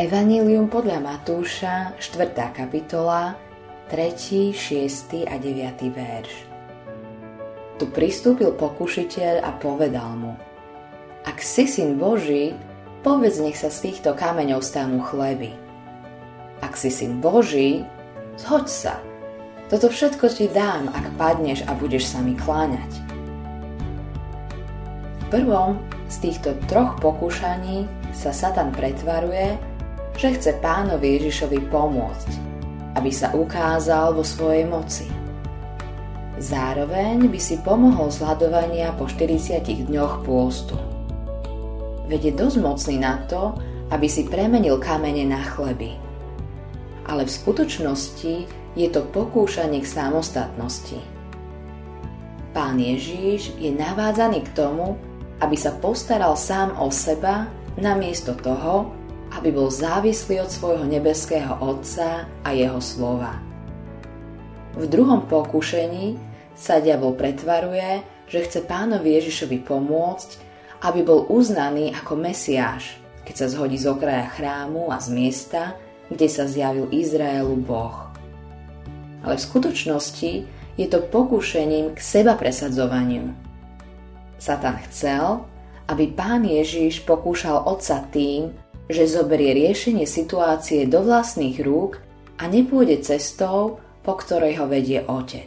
Evanjelium podľa Matúša, 4. kapitola, 3., 6. a 9. verš. Tu pristúpil pokušiteľ a povedal mu: Ak si syn Boží, povedz, nech sa z týchto kameňov stanú chleby. Ak si syn Boží, zhoď sa. Toto všetko ti dám, ak padneš a budeš sa mi kláňať. V prvom z týchto troch pokúšaní sa Satan pretvaruje, že chce Pánovi Ježišovi pomôcť, aby sa ukázal vo svojej moci. Zároveň by si pomohol z hladovania po 40 dňoch pôstu. Veď je dosť mocný na to, aby si premenil kamene na chleby. Ale v skutočnosti je to pokúšanie k samostatnosti. Pán Ježíš je navádzaný k tomu, aby sa postaral sám o seba, namiesto toho, aby bol závislý od svojho nebeského Otca a jeho slova. V druhom pokúšení sa diabol pretvaruje, že chce Pánovi Ježišovi pomôcť, aby bol uznaný ako Mesiáš, keď sa zhodí z okraja chrámu a z miesta, kde sa zjavil Izraelu Boh. Ale v skutočnosti je to pokúšením k seba presadzovaniu. Satan chcel, aby Pán Ježiš pokúšal Otca tým, že zoberie riešenie situácie do vlastných rúk a nepôjde cestou, po ktorej ho vedie Otec.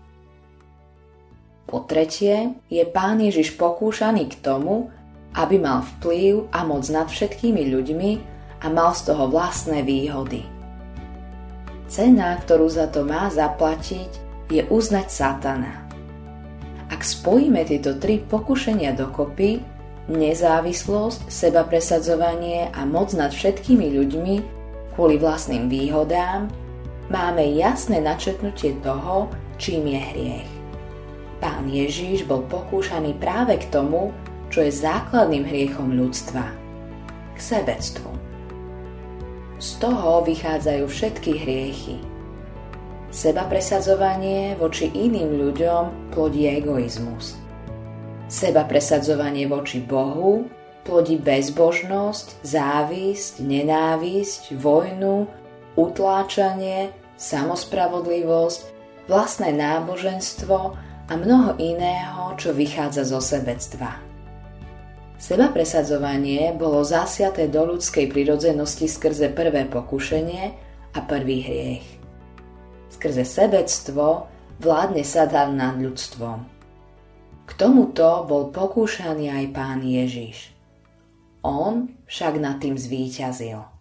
Po tretie je Pán Ježiš pokúšaný k tomu, aby mal vplyv a moc nad všetkými ľuďmi a mal z toho vlastné výhody. Cena, ktorú za to má zaplatiť, je uznať Satana. Ak spojíme tieto tri pokušenia dokopy, nezávislosť, sebapresadzovanie a moc nad všetkými ľuďmi kvôli vlastným výhodám, máme jasné načetnutie toho, čím je hriech. Pán Ježíš bol pokúšaný práve k tomu, čo je základným hriechom ľudstva – k sebectvu. Z toho vychádzajú všetky hriechy. Sebapresadzovanie voči iným ľuďom plodí egoizmus. Sebapresadzovanie voči Bohu plodí bezbožnosť, závisť, nenávisť, vojnu, utláčanie, samospravodlivosť, vlastné náboženstvo a mnoho iného, čo vychádza zo sebectva. Sebapresadzovanie bolo zasiaté do ľudskej prirodzenosti skrze prvé pokušenie a prvý hriech. Skrze sebectvo vládne Satan nad ľudstvom. K tomuto bol pokúšaný aj Pán Ježiš. On však nad tým zvíťazil.